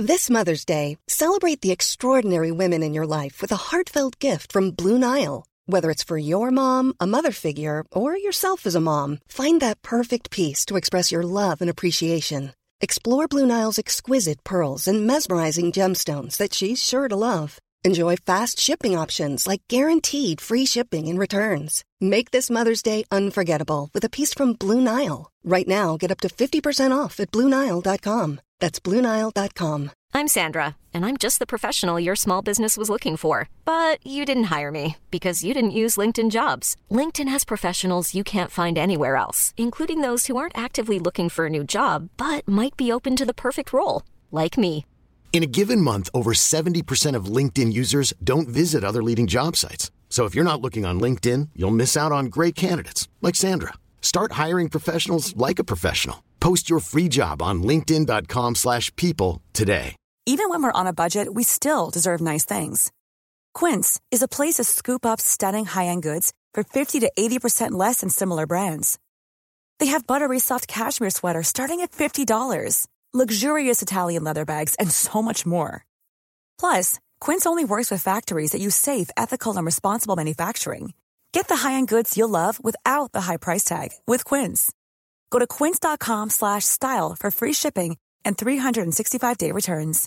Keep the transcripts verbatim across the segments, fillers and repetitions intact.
This Mother's Day, celebrate the extraordinary women in your life with a heartfelt gift from Blue Nile. Whether it's for your mom, a mother figure, or yourself as a mom, find that perfect piece to express your love and appreciation. Explore Blue Nile's exquisite pearls and mesmerizing gemstones that she's sure to love. Enjoy fast shipping options like guaranteed free shipping and returns. Make this Mother's Day unforgettable with a piece from Blue Nile. Right now, get up to fifty percent off at blue nile dot com. That's blue nile dot com. I'm Sandra, and I'm just the professional your small business was looking for. But you didn't hire me because you didn't use LinkedIn Jobs. LinkedIn has professionals you can't find anywhere else, including those who aren't actively looking for a new job, but might be open to the perfect role, like me. In a given month, over seventy percent of LinkedIn users don't visit other leading job sites. So if you're not looking on LinkedIn, you'll miss out on great candidates like Sandra. Start hiring professionals like a professional. Post your free job on linkedin dot com slash people today. Even when we're on a budget, we still deserve nice things. Quince is a place to scoop up stunning high-end goods for fifty to eighty percent less than similar brands. They have buttery soft cashmere sweaters starting at fifty dollars, luxurious Italian leather bags, and so much more. Plus, Quince only works with factories that use safe, ethical, and responsible manufacturing. Get the high-end goods you'll love without the high price tag with Quince. Go to quince dot com slash style for free shipping and three sixty-five day returns.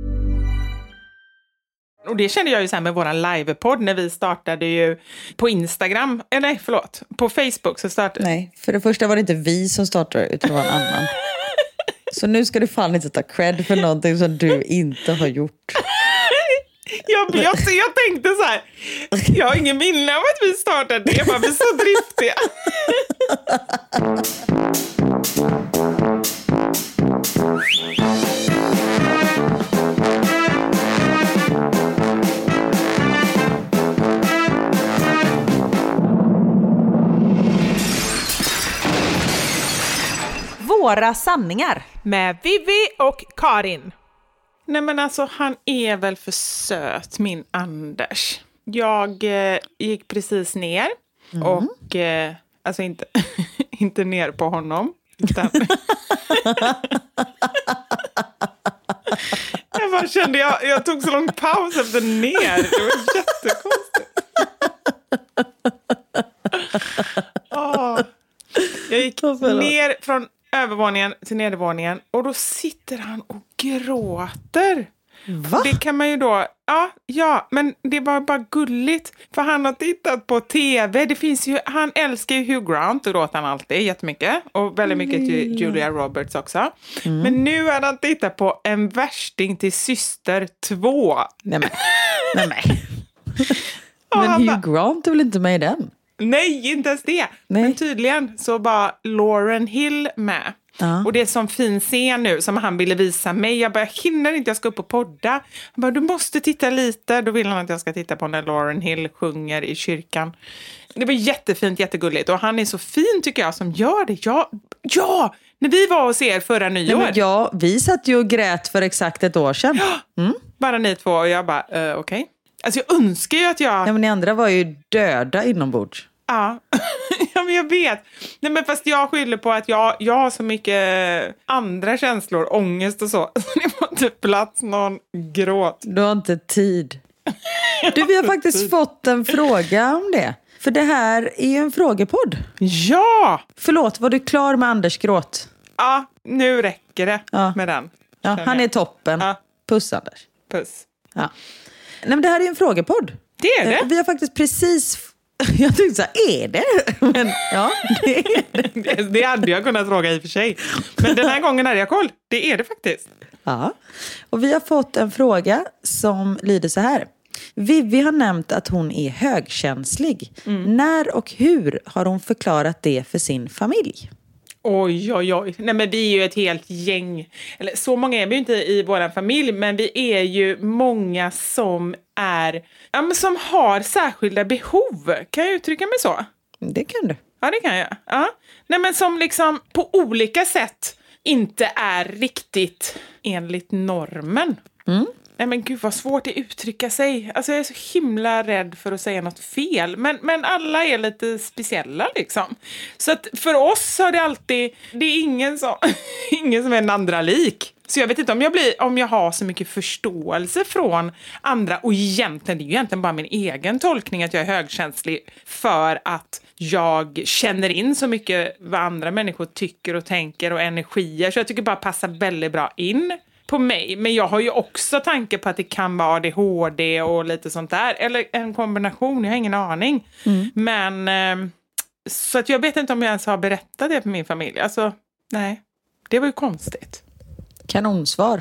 Och det kände jag ju så här med våran livepodd när vi startade ju på Instagram. Eh, nej, förlåt. På Facebook så startade... Nej, för det första var det inte vi som startade utan det var en annan. Så nu ska du fan inte ta cred för någonting som du inte har gjort. Jag, jag, jag tänkte så här, jag har ingen minne av att vi startade det, bara vi är så driftiga. Våra sanningar med Vivi och Karin. Nej men alltså han är väl för söt, min Anders. Jag eh, gick precis ner mm. och eh, alltså inte, inte ner på honom. Utan jag bara kände, jag, jag tog så lång paus efter ner. Det var jättekonstigt. oh. Jag gick ner från övervåningen till nedervåningen och då sitter han och gråter. Va? Det kan man ju då, ja, ja, men det var bara gulligt för han har tittat på tv. Det finns ju, han älskar ju Hugh Grant och gråter han alltid jättemycket och väldigt mycket till Julia Roberts också. Mm. Men nu har han tittat på En värsting till syster två. Nej men, nej men. Men Hugh Grant är väl inte med i den? Nej, inte ens det. Nej. Men tydligen så var Lauryn Hill med. Uh. Och det är som fin scen nu som han ville visa mig. Jag bara, jag hinner inte, jag ska upp och podda. Han bara, du måste titta lite. Då vill han att jag ska titta på när Lauryn Hill sjunger i kyrkan. Det var jättefint, jättegulligt. Och han är så fin tycker jag som gör det. Ja, ja! När vi var hos er förra nyår. Nej, men ja, vi satt ju och grät för exakt ett år sedan. Mm. Bara ni två och jag bara, uh, okej. Okay. Alltså jag önskar ju att jag... Ja, men ni andra var ju döda inombords. Ja. Ja, men jag vet. Nej, men fast jag skyller på att jag, jag har så mycket andra känslor, ångest och så. Så det var inte plats någon gråt. Du har inte tid. Du, vi har faktiskt fått en fråga om det. För det här är ju en frågepodd. Ja! Förlåt, var du klar med Anders gråt? Ja, nu räcker det ja. med den. Ja, han är toppen. Ja. Puss, Anders. Puss. Ja. Nej, men det här är ju en frågepodd. Det är det. Vi har faktiskt precis... Jag tänkte så här, är det? Men ja, det är det. Det hade jag kunnat fråga i och för sig. Men den här gången hade jag koll. Det är det faktiskt. Ja, och vi har fått en fråga som lyder så här. Vivi har nämnt att hon är högkänslig. Mm. När och hur har hon förklarat det för sin familj? Oj, oj, oj. Nej, men vi är ju ett helt gäng. Eller så många är vi ju inte i vår familj. Men vi är ju många som är... Ja, men som har särskilda behov. Kan jag uttrycka mig så? Det kan du. Ja, det kan jag. Ja. Nej, men som liksom på olika sätt inte är riktigt enligt normen. Mm. Nej, men gud vad svårt det uttrycka sig. Alltså jag är så himla rädd för att säga något fel. Men, men alla är lite speciella liksom. Så att för oss har det alltid... Det är ingen som, ingen som är en andra lik. Så jag vet inte om jag, blir, om jag har så mycket förståelse från andra. Och egentligen, det är ju egentligen bara min egen tolkning att jag är högkänslig för att jag känner in så mycket vad andra människor tycker och tänker och energier. Så jag tycker bara passar väldigt bra in på mig. Men jag har ju också tanke på att det kan vara A D H D och lite sånt där. Eller en kombination, jag har ingen aning. Mm. Men eh, så att jag vet inte om jag ens har berättat det för min familj. Alltså, nej. Det var ju konstigt. Kanonsvar.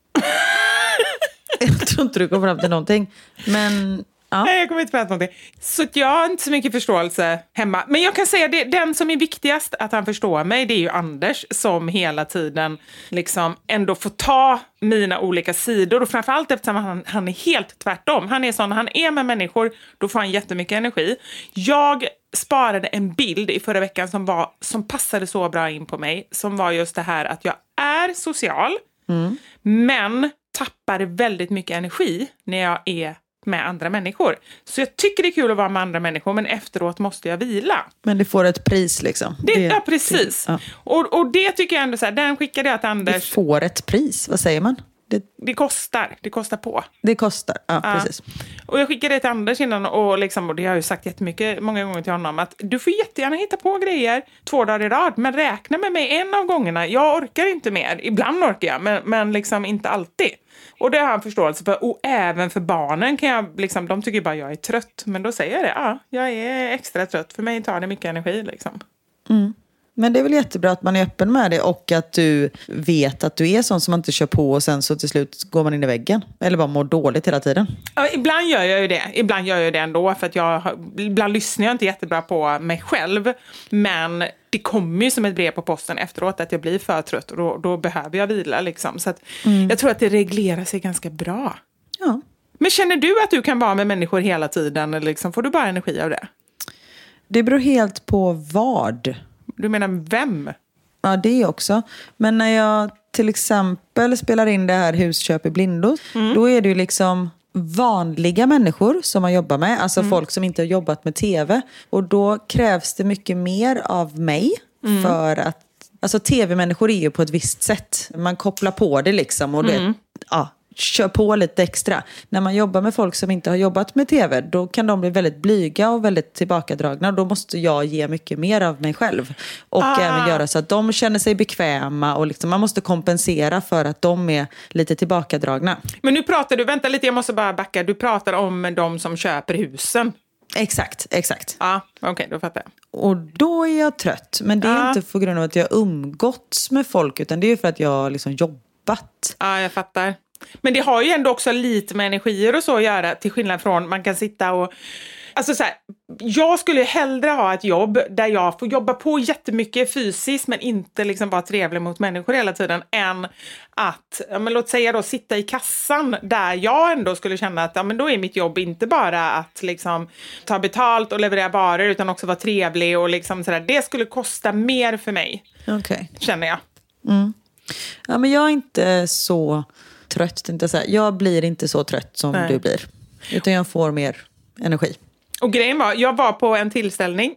Jag tror inte du kommer fram till någonting. Men... Ja. Nej, jag kommer inte på någonting. Så jag har inte så mycket förståelse hemma. Men jag kan säga att den som är viktigast att han förstår mig, det är ju Anders som hela tiden liksom ändå får ta mina olika sidor. Och framförallt eftersom han, han är helt tvärtom. Han är sån, han är med människor, då får han jättemycket energi. Jag sparade en bild i förra veckan som, var, som passade så bra in på mig. Som var just det här att jag är social, mm. men tappar väldigt mycket energi när jag är med andra människor. Så jag tycker det är kul att vara med andra människor, men efteråt måste jag vila. Men det får ett pris liksom. Det, det, ja, precis. Det, ja. Och, och det tycker jag ändå så här, den skickade jag till Anders. Det får ett pris, vad säger man? Det, det kostar, det kostar på. Det kostar, ja, ja. Precis. Och jag skickade det till Anders innan och, liksom, och det har jag ju sagt jättemycket, många gånger till honom, att du får jättegärna hitta på grejer två dagar i rad, men räkna med mig en av gångerna. Jag orkar inte mer, ibland orkar jag, men, men liksom inte alltid. Och det har han förståelse för. Och även för barnen kan jag, liksom, de tycker bara att jag är trött. Men då säger jag det, ja, jag är extra trött. För mig tar det mycket energi liksom. Mm. Men det är väl jättebra att man är öppen med det och att du vet att du är sån som man inte kör på och sen så till slut går man in i väggen. Eller bara mår dåligt hela tiden. Ja, ibland gör jag ju det. Ibland gör jag det ändå för att jag, ibland lyssnar jag inte jättebra på mig själv. Men det kommer ju som ett brev på posten efteråt att jag blir för trött och då, då behöver jag vila liksom. Så att mm. jag tror att det reglerar sig ganska bra. Ja. Men känner du att du kan vara med människor hela tiden eller liksom, får du bara energi av det? Det beror helt på vad. Du menar vem? Ja, det också. Men när jag till exempel spelar in det här Husköp i blindo, mm. då är det ju liksom vanliga människor som man jobbar med. Alltså mm. folk som inte har jobbat med tv. Och då krävs det mycket mer av mig mm. för att... Alltså tv-människor är ju på ett visst sätt. Man kopplar på det liksom och det... Mm. Ja, kör på lite extra. När man jobbar med folk som inte har jobbat med tv, då kan de bli väldigt blyga och väldigt tillbakadragna. Då måste jag ge mycket mer av mig själv. Och ah. även göra så att de känner sig bekväma. Och liksom, man måste kompensera för att de är lite tillbakadragna. Men nu pratar du, vänta lite, jag måste bara backa. Du pratar om de som köper husen. Exakt, exakt. Ja, okej, okay, då fattar jag. Och då är jag trött. Men det är ah. inte för grund av att jag umgåtts med folk, utan det är för att jag har liksom jobbat. Ja, jag fattar. Men det har ju ändå också lite med energier och så att göra, till skillnad från man kan sitta och... Alltså så här, jag skulle hellre ha ett jobb där jag får jobba på jättemycket fysiskt men inte liksom vara trevlig mot människor hela tiden, än att, ja, men låt säga då, sitta i kassan där jag ändå skulle känna att ja, men då är mitt jobb inte bara att liksom ta betalt och leverera varor utan också vara trevlig och liksom sådär. Det skulle kosta mer för mig, okay. känner jag. Mm. Ja, men jag är inte så... trött, inte så här. Jag blir inte så trött som Nej. Du blir. Utan jag får mer energi. Och grejen var, jag var på en tillställning.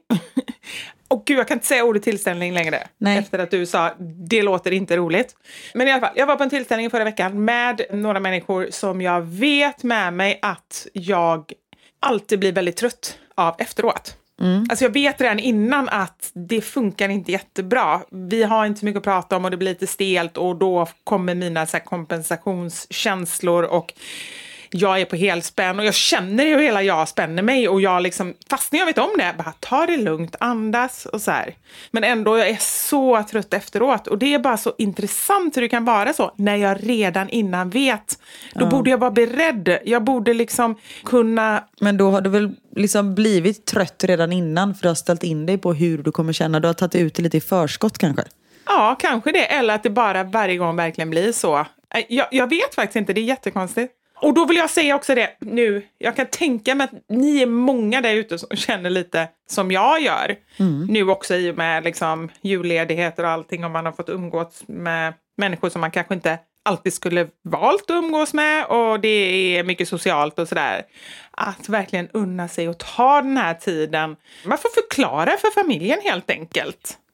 Och gud, jag kan inte säga ordet tillställning längre. Nej. Efter att du sa, det låter inte roligt. Men i alla fall, jag var på en tillställning förra veckan med några människor som jag vet med mig att jag alltid blir väldigt trött av efteråt. Mm. Alltså jag vet redan innan att det funkar inte jättebra. Vi har inte så mycket att prata om och det blir lite stelt och då kommer mina så här kompensationskänslor och jag är på helspänn och jag känner hur hela jag spänner mig och jag liksom, fast när jag vet om det, bara ta det lugnt, andas och så här. Men ändå, jag är så trött efteråt och det är bara så intressant hur det kan vara så när jag redan innan vet. Då ja. Borde jag vara beredd. Jag borde liksom kunna... Men då har du väl liksom blivit trött redan innan för att du har ställt in dig på hur du kommer känna. Du har tagit ut det lite i förskott kanske. Ja, kanske det. Eller att det bara varje gång verkligen blir så. Jag, jag vet faktiskt inte, det är jättekonstigt. Och då vill jag säga också det nu. Jag kan tänka mig att ni är många där ute som känner lite som jag gör. Mm. Nu också i och med liksom julledigheter och allting. Om man har fått umgås med människor som man kanske inte alltid skulle valt att umgås med. Och det är mycket socialt och sådär. Att verkligen unna sig och ta den här tiden. Man får förklara för familjen helt enkelt.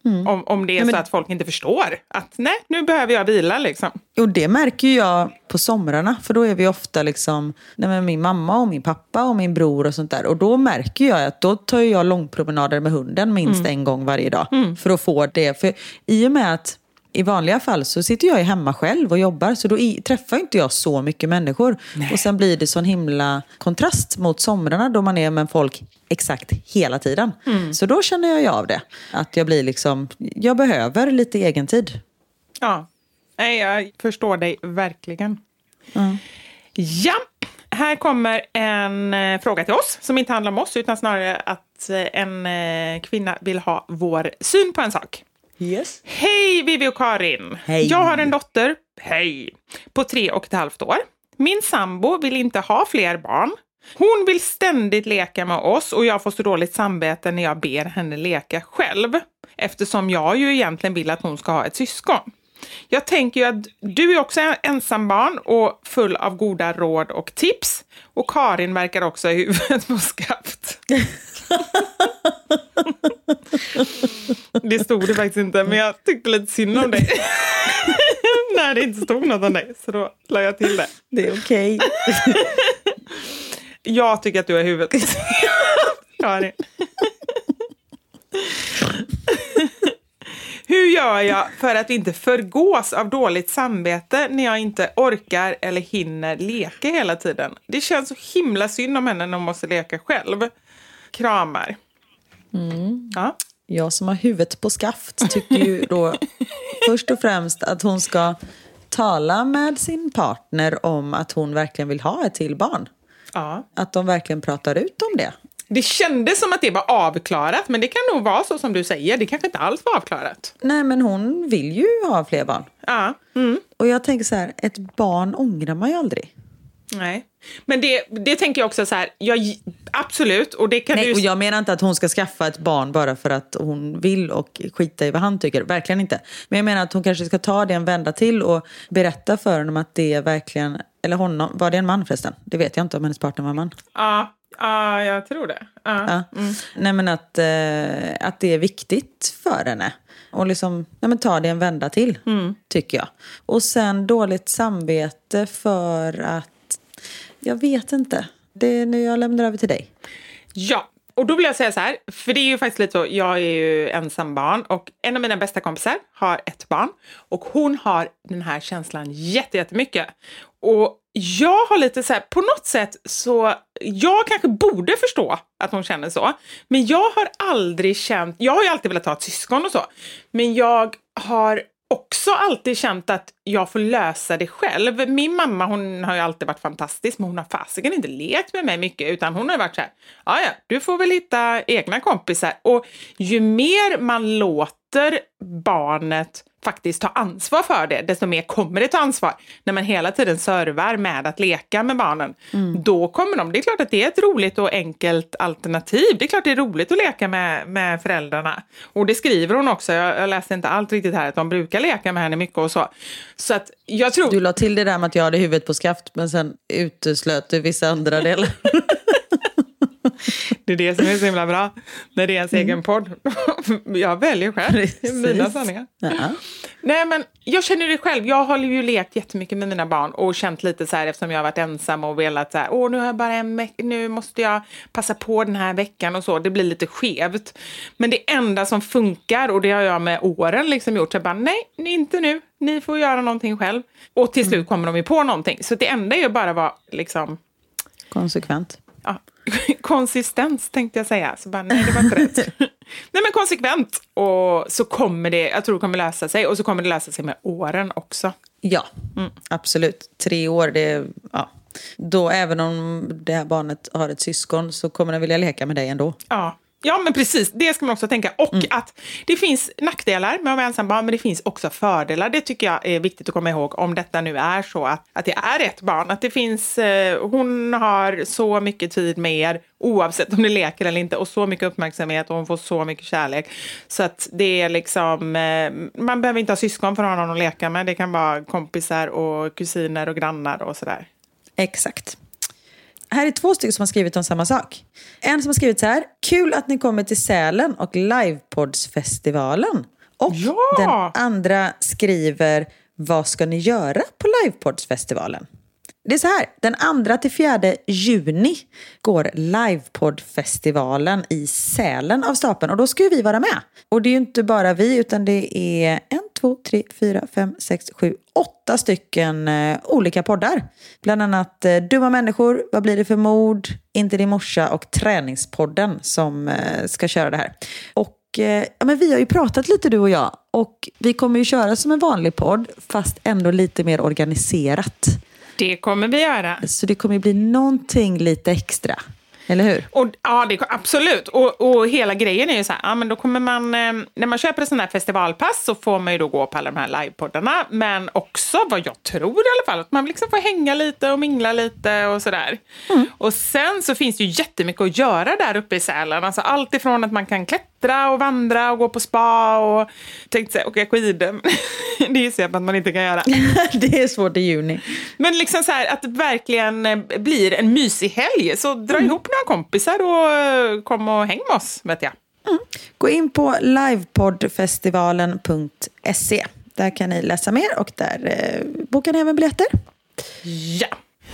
Mm. Om, om det är ja, men... så att folk inte förstår att nej, nu behöver jag vila liksom. Och det märker jag på somrarna. För då är vi ofta liksom nej, med min mamma och min pappa och min bror och sånt där. Och då märker jag att då tar jag långpromenader med hunden minst mm. en gång varje dag. Mm. För att få det. För i och med att i vanliga fall så sitter jag hemma själv och jobbar. Så då i, träffar inte jag så mycket människor. Nej. Och sen blir det sån himla kontrast mot somrarna då man är med folk exakt hela tiden. Mm. Så då känner jag ju av det. Att jag blir liksom, jag behöver lite egen tid. Ja, nej, jag förstår dig verkligen. Mm. Ja, här kommer en eh, fråga till oss som inte handlar om oss utan snarare att eh, en eh, kvinna vill ha vår syn på en sak. Yes. Hej Vivi och Karin. Hej. Jag har en dotter, hej, på tre och ett halvt år. Min sambo vill inte ha fler barn. Hon vill ständigt leka med oss och jag får så dåligt samvete när jag ber henne leka själv. Eftersom jag ju egentligen vill att hon ska ha ett syskon. Jag tänker ju att du är också ensam barn och full av goda råd och tips. Och Karin verkar också i huvudet på skaft. Det stod det faktiskt inte, men jag tyckte lite synd om dig. När det inte stod något om dig, så då la jag till det. Det är okej. Jag tycker att du är i huvudet. Karin. Hur gör jag för att inte förgås av dåligt samvete när jag inte orkar eller hinner leka hela tiden? Det känns så himla synd om henne när hon måste leka själv. Kramar. Mm. Ja. Jag som har huvudet på skaft tycker ju då först och främst att hon ska tala med sin partner om att hon verkligen vill ha ett till barn. Ja. Att de verkligen pratar ut om det. Det kändes som att det var avklarat, men det kan nog vara så som du säger. Det kanske inte alls var avklarat. Nej, men hon vill ju ha fler barn. Ja. Mm. Och jag tänker så här, ett barn ångrar man ju aldrig. Nej, men det, det tänker jag också så här, jag, absolut. Och, det kan Nej, du... och jag menar inte att hon ska skaffa ett barn bara för att hon vill och skita i vad han tycker. Verkligen inte. Men jag menar att hon kanske ska ta det en vända till och berätta för honom att det är verkligen, eller honom, var det en man förresten? Det vet jag inte om hennes partner var en man. Ja, ja jag tror det. Ja. Ja. Mm. Nej, men att, eh, att det är viktigt för henne. Och liksom, nej, men ta det en vända till, mm. tycker jag. Och sen dåligt samvete för att jag vet inte. Det är nu jag lämnar över till dig. Ja, och då vill jag säga så här. För det är ju faktiskt lite så. Jag är ju ensam barn. Och en av mina bästa kompisar har ett barn. Och hon har den här känslan jätte, jättemycket. Och jag har lite så här. På något sätt så. Jag kanske borde förstå att hon känner så. Men jag har aldrig känt. Jag har ju alltid velat ha ett syskon och så. Men jag har också alltid känt att jag får lösa det själv. Min mamma, hon har ju alltid varit fantastisk, men hon har fasiken inte lekt med mig mycket, utan hon har varit så här, ja ja, du får väl hitta egna kompisar. Och ju mer man låter barnet faktiskt ta ansvar för det, desto mer kommer det ta ansvar. När man hela tiden servar med att leka med barnen, mm. då kommer de. Det är klart att det är ett roligt och enkelt alternativ. Det är klart det är roligt att leka med, med föräldrarna. Och det skriver hon också. Jag, jag läste inte allt riktigt här, att de brukar leka med henne mycket och så. Så att jag tror... Du la till det där med att jag hade huvudet på skaft, men sen uteslöt du vissa andra delar. Det är det som är så himla bra när det är ens mm. egen podd. Jag väljer själv. Precis. Mina sanningar. Uh-huh. Nej, men jag känner det själv. Jag har ju lekt jättemycket med mina barn och känt lite så här, eftersom jag har varit ensam och velat så här, åh, nu har jag bara en veck- nu måste jag passa på den här veckan och så. Det blir lite skevt. Men det enda som funkar, och det har jag med åren liksom gjort, så jag bara, nej, inte nu. Ni får göra någonting själv. Och till slut mm. kommer de ju på någonting. Så det enda är ju bara vara liksom... konsekvent. Ja, konsistens tänkte jag säga. Så bara, nej, det var inte rätt. Nej, men konsekvent. Och så kommer det, jag tror det kommer lösa sig. Och så kommer det lösa sig med åren också. Ja, mm. absolut. Tre år, det är, ja. Då även om det här barnet har ett syskon så kommer den vilja leka med dig ändå. Ja. Ja, men precis. Det ska man också tänka. Och mm. att det finns nackdelar med att vara ensam barn, men det finns också fördelar. Det tycker jag är viktigt att komma ihåg om detta nu är så att, att det är ett barn. Att det finns, eh, hon har så mycket tid med er oavsett om det leker eller inte, och så mycket uppmärksamhet, och hon får så mycket kärlek. Så att det är liksom, eh, man behöver inte ha syskon för att ha någon att leka med. Det kan vara kompisar och kusiner och grannar och sådär. Exakt. Här är två stycken som har skrivit om samma sak. En som har skrivit så här: kul att ni kommer till Sälen och Livepodsfestivalen. Och ja! Den andra skriver: vad ska ni göra på Livepodsfestivalen? Det är så här, den andra till fjärde juni går Livepoddfestivalen i Sälen av stapeln. Och då ska ju vi vara med. Och det är ju inte bara vi, utan det är en, två, tre, fyra, fem, sex, sju, åtta stycken eh, olika poddar. Bland annat eh, Dumma människor, Vad blir det för mord, Inte din morsa och Träningspodden som eh, ska köra det här. Och eh, ja, men vi har ju pratat lite du och jag. Och vi kommer ju köra som en vanlig podd, fast ändå lite mer organiserat. Det kommer vi göra. Så det kommer bli någonting lite extra. Eller hur? Och, ja, det, absolut. Och, och hela grejen är ju så här, ja, men då kommer man, eh, när man köper en sån här festivalpass så får man ju då gå på alla de här livepoddarna. Men också, vad jag tror i alla fall, att man liksom får hänga lite och mingla lite och sådär. Mm. Och sen så finns det ju jättemycket att göra där uppe i Sälen. Alltså allt ifrån att man kan klättra och vandra och gå på spa och tänkte säga, åka skidor. Det är så att man inte kan göra. Det är svårt i juni. Men liksom så här, att det verkligen blir en mysig helg. Så dra mm. ihop några kompisar och kom och häng med oss, vet jag. Mm. Gå in på livepoddfestivalen punkt se. Där kan ni läsa mer och där eh, bokar ni även biljetter. Ja.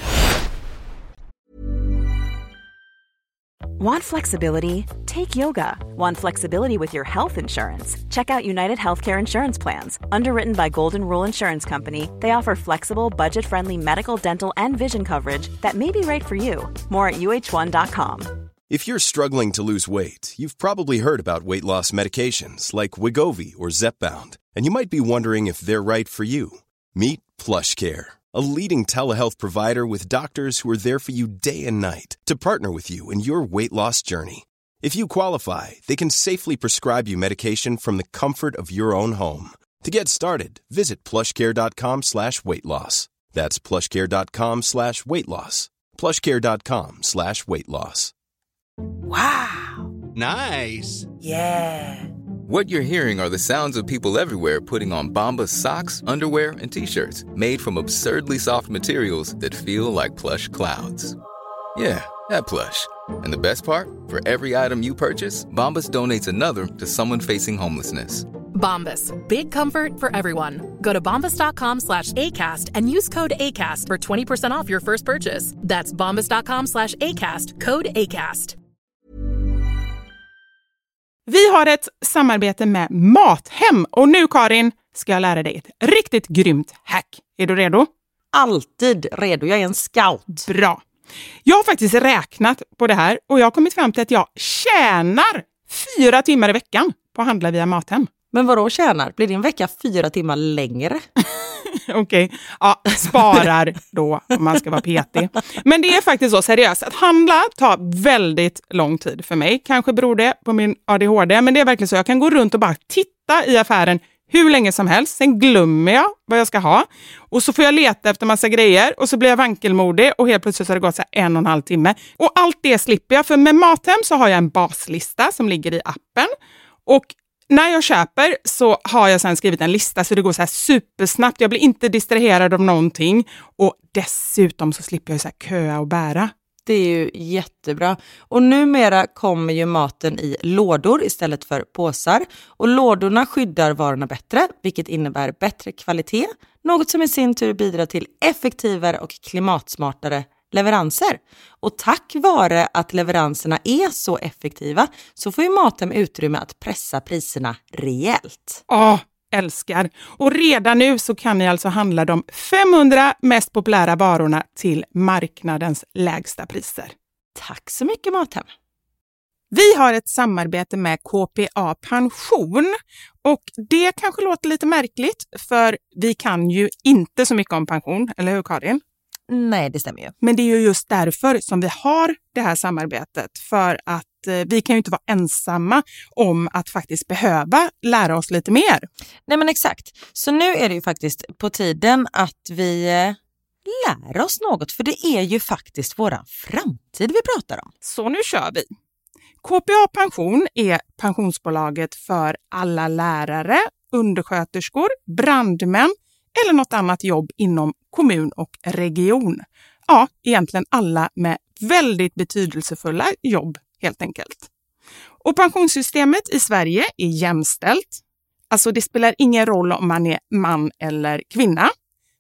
Want flexibility? Take yoga. Want flexibility with your health insurance? Check out United Healthcare Insurance Plans. Underwritten by Golden Rule Insurance Company, they offer flexible, budget-friendly medical, dental, and vision coverage that may be right for you. More at U H one dot com. If you're struggling to lose weight, you've probably heard about weight loss medications like Wegovy or Zepbound, and you might be wondering if they're right for you. Meet PlushCare, a leading telehealth provider with doctors who are there for you day and night to partner with you in your weight loss journey. If you qualify, they can safely prescribe you medication from the comfort of your own home. To get started, visit plushcare.com slash weight loss. That's plushcare.com slash weight loss. plushcare.com slash weight loss. Wow. Nice. Yeah. What you're hearing are the sounds of people everywhere putting on Bombas socks, underwear, and T-shirts made from absurdly soft materials that feel like plush clouds. Yeah, that plush. And the best part? For every item you purchase, Bombas donates another to someone facing homelessness. Bombas, big comfort for everyone. Go to bombas.com slash ACAST and use code ACAST for twenty percent off your first purchase. That's bombas.com slash ACAST, code ACAST. Vi har ett samarbete med Mathem. Och nu, Karin, ska jag lära dig ett riktigt grymt hack. Är du redo? Alltid redo. Jag är en scout. Bra. Jag har faktiskt räknat på det här och jag har kommit fram till att jag tjänar fyra timmar i veckan på att handla via Mathem. Men vadå tjänar? Blir din vecka fyra timmar längre? Okej, okay. Ja, sparar då om man ska vara petig. Men det är faktiskt så seriöst. Att handla tar väldigt lång tid för mig. Kanske beror det på min A D H D. Men det är verkligen så. Jag kan gå runt och bara titta i affären hur länge som helst. Sen glömmer jag vad jag ska ha. Och så får jag leta efter massa grejer. Och så blir jag vankelmodig. Och helt plötsligt så har det gått så här en och en halv timme. Och allt det slipper jag. För med Mathem så har jag en baslista som ligger i appen. Och när jag köper så har jag sedan skrivit en lista så det går så här supersnabbt. Jag blir inte distraherad av någonting. Och dessutom så slipper jag så här köa och bära. Det är ju jättebra. Och numera kommer ju maten i lådor istället för påsar. Och lådorna skyddar varorna bättre, vilket innebär bättre kvalitet. Något som i sin tur bidrar till effektivare och klimatsmartare leveranser. Och tack vare att leveranserna är så effektiva så får ju Mathem utrymme att pressa priserna rejält. Åh, älskar. Och redan nu så kan ni alltså handla de femhundra mest populära varorna till marknadens lägsta priser. Tack så mycket Mathem. Vi har ett samarbete med K P A Pension och det kanske låter lite märkligt för vi kan ju inte så mycket om pension, eller hur Karin? Nej, det stämmer ju. Men det är ju just därför som vi har det här samarbetet. För att eh, vi kan ju inte vara ensamma om att faktiskt behöva lära oss lite mer. Nej men exakt. Så nu är det ju faktiskt på tiden att vi eh, lär oss något. För det är ju faktiskt våran framtid vi pratar om. Så nu kör vi. K P A Pension är pensionsbolaget för alla lärare, undersköterskor, brandmän eller något annat jobb inom kommun och region. ja, egentligen alla med väldigt betydelsefulla jobb helt enkelt. Och pensionssystemet i Sverige är jämställt. Alltså det spelar ingen roll om man är man eller kvinna.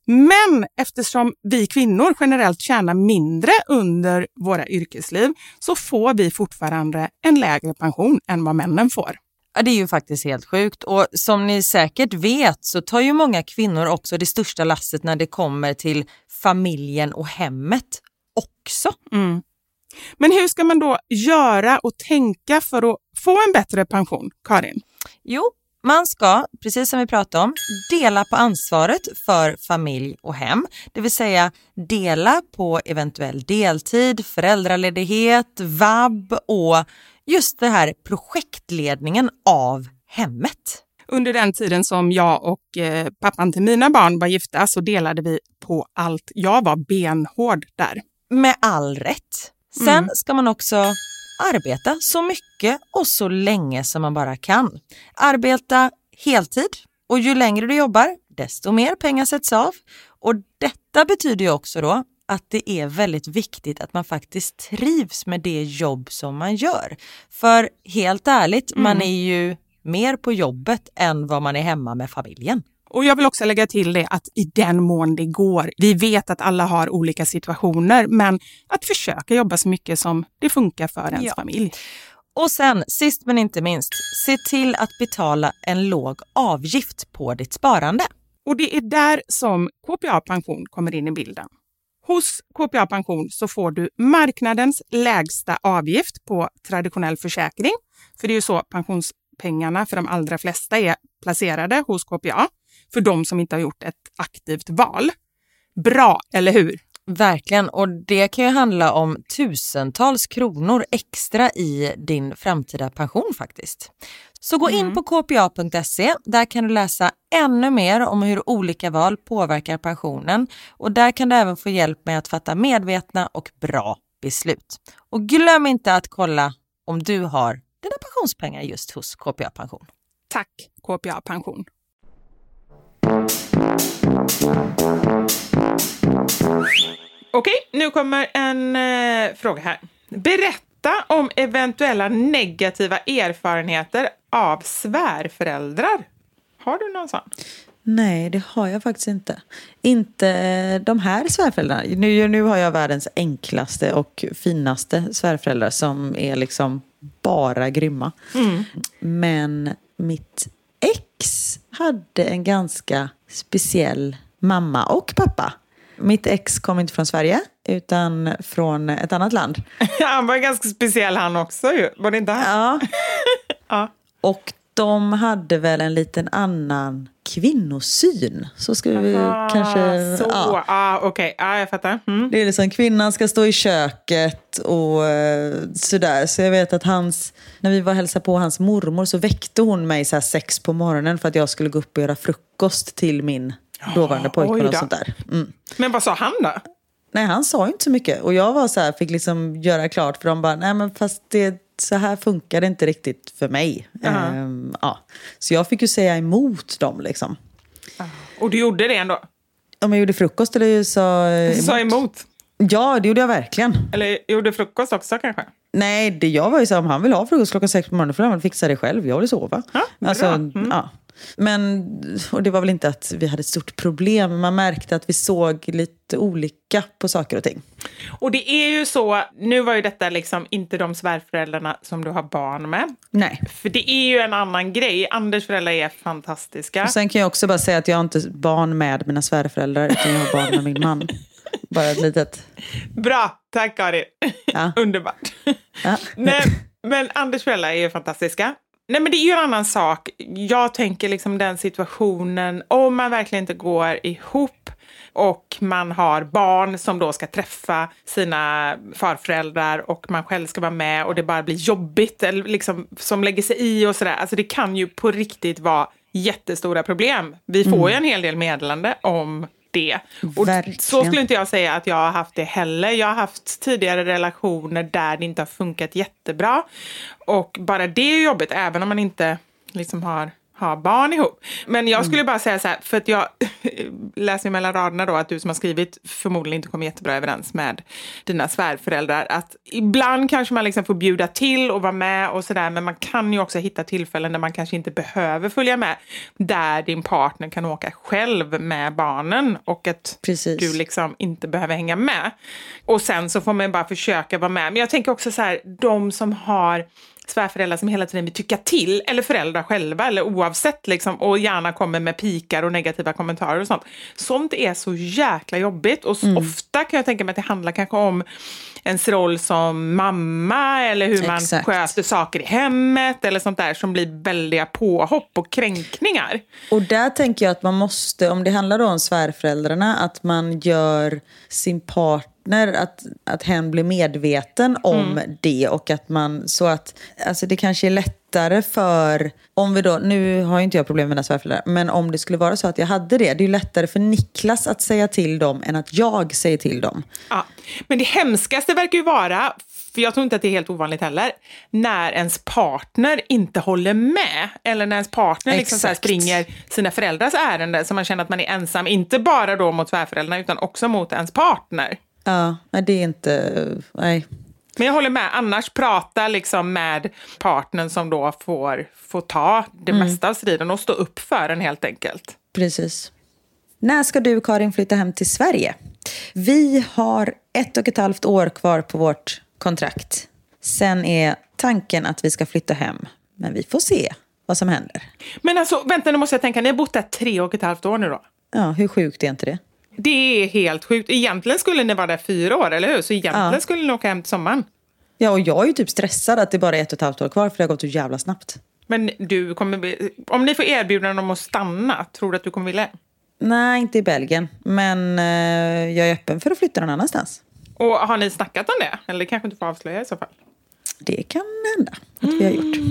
Men eftersom vi kvinnor generellt tjänar mindre under våra yrkesliv så får vi fortfarande en lägre pension än vad männen får. Ja, det är ju faktiskt helt sjukt. Och som ni säkert vet så tar ju många kvinnor också det största lasset när det kommer till familjen och hemmet också. Mm. Men hur ska man då göra och tänka för att få en bättre pension, Karin? Jo, man ska, precis som vi pratade om, dela på ansvaret för familj och hem. Det vill säga dela på eventuell deltid, föräldraledighet, vab och just det här projektledningen av hemmet. Under den tiden som jag och eh, pappan till mina barn var gifta så delade vi på allt. Jag var benhård där. Med all rätt. Sen mm. ska man också arbeta så mycket och så länge som man bara kan. Arbeta heltid och ju längre du jobbar desto mer pengar sätts av. Och detta betyder ju också då att det är väldigt viktigt att man faktiskt trivs med det jobb som man gör. För helt ärligt, mm. man är ju mer på jobbet än vad man är hemma med familjen. Och jag vill också lägga till det att i den mån det går, vi vet att alla har olika situationer, men att försöka jobba så mycket som det funkar för ens ja. familj. Och sen, sist men inte minst, se till att betala en låg avgift på ditt sparande. Och det är där som K P A-pension kommer in i bilden. Hos K P A-pension så får du marknadens lägsta avgift på traditionell försäkring. För det är ju så pensionspengarna för de allra flesta är placerade hos K P A. För de som inte har gjort ett aktivt val. Bra, eller hur? Verkligen, och det kan ju handla om tusentals kronor extra i din framtida pension faktiskt. Så gå in mm. på k p a punkt se, där kan du läsa ännu mer om hur olika val påverkar pensionen. Och där kan du även få hjälp med att fatta medvetna och bra beslut. Och glöm inte att kolla om du har dina pensionspengar just hos K P A-pension. Tack K P A-pension. Okej, nu kommer en eh, fråga här. Berätta om eventuella negativa erfarenheter av svärföräldrar. Har du någon sån? Nej, det har jag faktiskt inte. Inte de här svärföräldrarna. Nu, nu har jag världens enklaste och finaste svärföräldrar som är liksom bara grymma. Mm. Men mitt ex hade en ganska speciell mamma och pappa. Mitt ex kom inte från Sverige utan från ett annat land. Ja, han var ganska speciell han också ju. Var det inte han? Ja. Ja. Och de hade väl en liten annan kvinnosyn. Så ska vi Aha, kanske... Så, ja. ah, okej. Okay. Ah, jag fattar. Mm. Det är liksom kvinnan ska stå i köket och uh, sådär. Så jag vet att hans... När vi var och hälsade på hans mormor så väckte hon mig så här sex på morgonen för att jag skulle gå upp och göra frukost till min dåvarande pojkvän och sånt där. Mm. Men vad sa han då? Nej, han sa ju inte så mycket. Och jag var så här, fick liksom göra klart för dem bara, nej men fast det, så här funkar det inte riktigt för mig. Uh-huh. Ehm, ja. Så jag fick ju säga emot dem liksom. Uh-huh. Och du gjorde det ändå? Om jag gjorde frukost eller sa emot? Sa emot? Ja, det gjorde jag verkligen. Eller gjorde frukost också kanske? Nej, det jag var ju så om han vill ha frukost klockan sex på morgonen för han vill fixa det själv. Jag vill sova. Ja, alltså, mm. ja. Men, och det var väl inte att vi hade ett stort problem. Man märkte att vi såg lite olika på saker och ting. Och det är ju så, nu var ju detta liksom inte de svärföräldrarna som du har barn med. Nej. För det är ju en annan grej. Anders föräldrar är fantastiska. Och sen kan jag också bara säga att jag har inte barn med mina svärföräldrar utan jag har barn med min man. Bara ett litet... Bra, tack Karin. Ja. Underbart. Ja. Nej, men Anders föräldrar är ju fantastiska. Nej, men det är ju en annan sak. Jag tänker liksom den situationen, om man verkligen inte går ihop och man har barn som då ska träffa sina farföräldrar och man själv ska vara med och det bara blir jobbigt eller liksom som lägger sig i och sådär. Alltså det kan ju på riktigt vara jättestora problem. Vi får mm. ju en hel del meddelande om det. Och verkligen. Så skulle inte jag säga att jag har haft det heller. Jag har haft tidigare relationer där det inte har funkat jättebra. Och bara det är jobbigt, även om man inte liksom har, ha barn ihop. Men jag skulle bara säga så här, för att jag läser mellan raderna då att du som har skrivit förmodligen inte kommer jättebra överens med dina svärföräldrar. Att ibland kanske man liksom får bjuda till och vara med och sådär, men man kan ju också hitta tillfällen där man kanske inte behöver följa med. Där din partner kan åka själv med barnen och att Precis. du liksom inte behöver hänga med. Och sen så får man bara försöka vara med. Men jag tänker också så här, de som har svärföräldrar som hela tiden vill tycka till, eller föräldrar själva, eller oavsett liksom, och gärna kommer med pikar och negativa kommentarer och sånt. Sånt är så jäkla jobbigt och mm. ofta kan jag tänka mig att det handlar kanske om ens roll som mamma eller hur man Exakt. sköter saker i hemmet eller sånt där som blir väldiga påhopp och kränkningar. Och där tänker jag att man måste, om det handlar då om svärföräldrarna, att man gör sin partner, att, att hen blir medveten om mm. det och att man, så att, alltså det kanske är lättare för, om vi då, nu har ju inte jag problem med mina svärföräldrar, men om det skulle vara så att jag hade det, det är ju lättare för Niklas att säga till dem än att jag säger till dem. Ja, men det hemskaste verkar ju vara, för jag tror inte att det är helt ovanligt heller, när ens partner inte håller med. Eller när ens partner liksom så här springer sina föräldrars ärenden så man känner att man är ensam. Inte bara då mot svärföräldrarna utan också mot ens partner. Ja, det är inte... Nej. Men jag håller med. Annars prata liksom med partnern som då får, får ta det mm. mesta av striden och stå upp för den helt enkelt. Precis. När ska du, Karin, flytta hem till Sverige? Vi har ett och ett halvt år kvar på vårt kontrakt. Sen är tanken att vi ska flytta hem. Men vi får se vad som händer. Men alltså, vänta, nu måste jag tänka. Ni har bott där tre och ett halvt år nu då? Ja, hur sjukt är inte det? Det är helt sjukt. Egentligen skulle ni vara där fyra år, eller hur? Så egentligen ja. skulle ni åka hem till sommaren. Ja, och jag är ju typ stressad att det bara är ett och ett halvt år kvar. För det har gått så jävla snabbt. Men du kommer... Om ni får erbjudanden om att stanna, tror du att du kommer vilja? Nej, inte i Belgien. Men eh, jag är öppen för att flytta någon annanstans. Och har ni snackat om det? Eller kanske inte får avslöja i så fall? Det kan hända att mm. vi har gjort.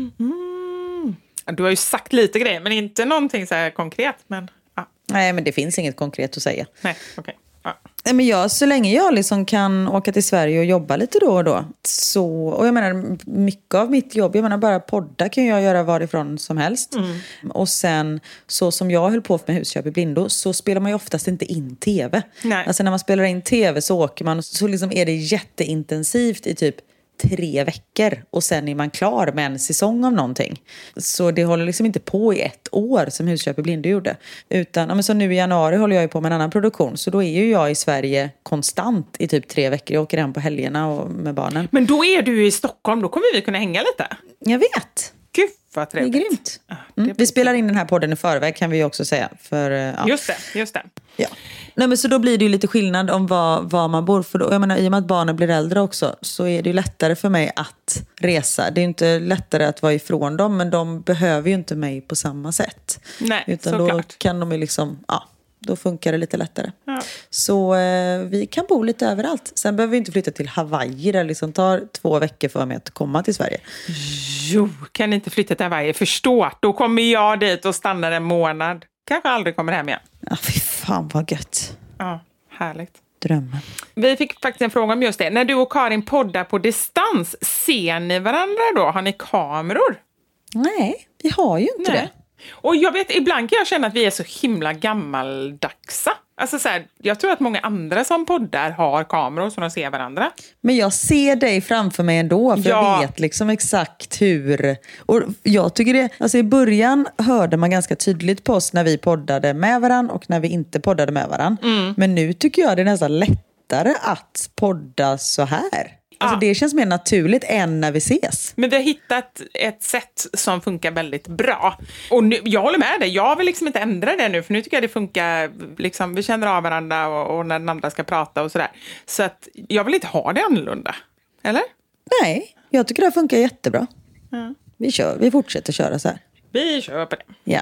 Mm. Du har ju sagt lite grejer, men inte någonting så här konkret. Men, ja. Nej, men det finns inget konkret att säga. Nej, okej. Okay. Ja. Men jag, så länge jag liksom kan åka till Sverige och jobba lite då och då. Så, och jag menar, mycket av mitt jobb, jag menar bara podda kan jag göra varifrån som helst. Mm. Och sen, så som jag höll på med Husköp i blindo, så spelar man ju oftast inte in tv. Nej. Alltså när man spelar in tv så åker man, så liksom är det jätteintensivt i typ tre veckor och sen är man klar med en säsong av någonting. Så det håller liksom inte på i ett år som Husköp i blindo gjorde. Utan, ja, men så nu i januari håller jag ju på med en annan produktion. Så då är ju jag i Sverige konstant i typ tre veckor. Jag åker hem på helgerna och med barnen. Men då är du i Stockholm, då kommer vi kunna hänga lite. Jag vet. Gud vad trevligt. Det är grymt. Mm. Vi spelar in den här podden i förväg kan vi ju också säga. För, ja. Just det, just det. Ja. Nej, men så då blir det ju lite skillnad om var, var man bor. För då, jag menar, i och med att barnen blir äldre också så är det ju lättare för mig att resa. Det är ju inte lättare att vara ifrån dem, men de behöver ju inte mig på samma sätt. Nej, utan såklart. Då kan de ju liksom, ja, då funkar det lite lättare. Ja. Så eh, vi kan bo lite överallt. Sen behöver vi inte flytta till Hawaii där det liksom tar två veckor för mig att komma till Sverige. Jo, kan ni inte flytta till Hawaii? Förstå, då kommer jag dit och stannar en månad. Kanske aldrig kommer hem igen. Ja, fy fan vad gött. Ja, härligt. Drömmen. Vi fick faktiskt en fråga om just det. När du och Karin poddar på distans, ser ni varandra då? Har ni kameror? Nej, vi har ju inte Nej. det. Och jag vet, ibland kan jag känna att vi är så himla gammaldagsa. Alltså så här, jag tror att många andra som poddar har kameror så de ser varandra. Men jag ser dig framför mig ändå, för ja. jag vet liksom exakt hur. Och jag tycker det, alltså i början hörde man ganska tydligt på oss när vi poddade med varandra och när vi inte poddade med varandra. Mm. Men nu tycker jag det är nästan lättare att podda så här. Alltså ja. Det känns mer naturligt än när vi ses. Men vi har hittat ett sätt som funkar väldigt bra. Och nu, jag håller med dig. Jag vill liksom inte ändra det nu. För nu tycker jag det funkar. Liksom, vi känner av varandra och, och när den andra ska prata och sådär. Så att jag vill inte ha det annorlunda. Eller? Nej, jag tycker det funkar jättebra. Mm. Vi kör, vi fortsätter köra så här. Vi kör på det. Ja.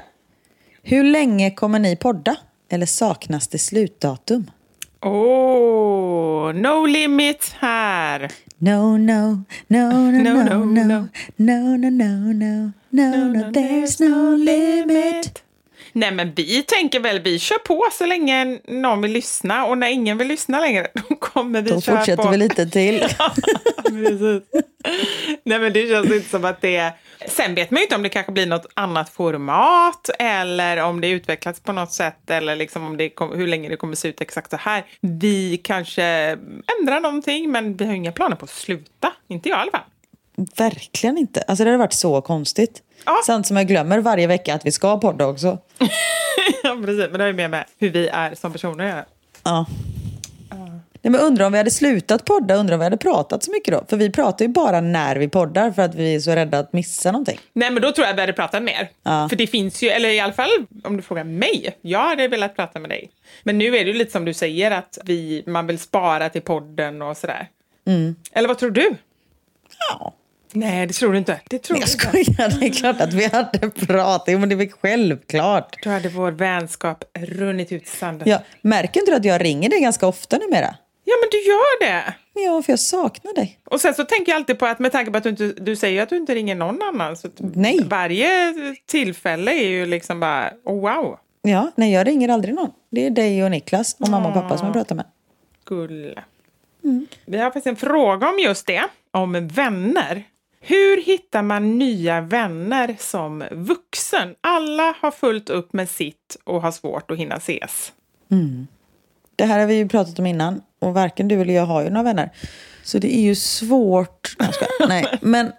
Hur länge kommer ni podda? Eller saknas det slutdatum? Åh, oh, no limit här. No, no, no, no, no, no, no, no, no, no, no, no, no, there's no limit. Nej, men vi tänker väl, vi kör på så länge någon vill lyssna. Och när ingen vill lyssna längre, då kommer vi då köra på. Då fortsätter vi lite till. Ja, precis. Nej, men det känns inte som att det är... Sen vet man ju inte om det kanske blir något annat format eller om det utvecklas på något sätt eller liksom om det kom, hur länge det kommer se ut exakt så här. Vi kanske ändrar någonting, men vi har inga planer på att sluta. Inte jag i alla fall. Verkligen inte. Alltså det hade varit så konstigt. Ja. Samt som jag glömmer varje vecka att vi ska podda också. Ja, precis. Men det är mer med hur vi är som personer. Ja. Ja. Nej, men undrar om vi hade slutat podda, undrar om vi hade pratat så mycket då. För vi pratar ju bara när vi poddar för att vi är så rädda att missa någonting. Nej, men då tror jag att vi hade pratat mer. Ja. För det finns ju, eller i alla fall om du frågar mig, jag hade velat prata med dig. Men nu är det ju lite som du säger att vi, man vill spara till podden och sådär. Mm. Eller vad tror du? Ja. Nej, det tror du inte. Det tror jag skojar, det är klart att vi hade pratat, men det är väl självklart. Då hade vår vänskap runnit ut i sanden. Ja, märker inte du att jag ringer dig ganska ofta numera? Ja, men du gör det. Ja, för jag saknar dig. Och sen så tänker jag alltid på att med tanke på att du, inte, du säger att du inte ringer någon annan. Så nej. Varje tillfälle är ju liksom bara, oh wow. Ja, nej, jag ringer aldrig någon. Det är dig och Niklas och mamma och pappa som jag pratar med. Gulle. Mm. Vi har faktiskt en fråga om just det, om vänner. Hur hittar man nya vänner som vuxen? Alla har fullt upp med sitt och har svårt att hinna ses. Mm. Det här har vi ju pratat om innan. Och varken du eller jag har ju några vänner. Så det är ju svårt. Jag ska, nej, men,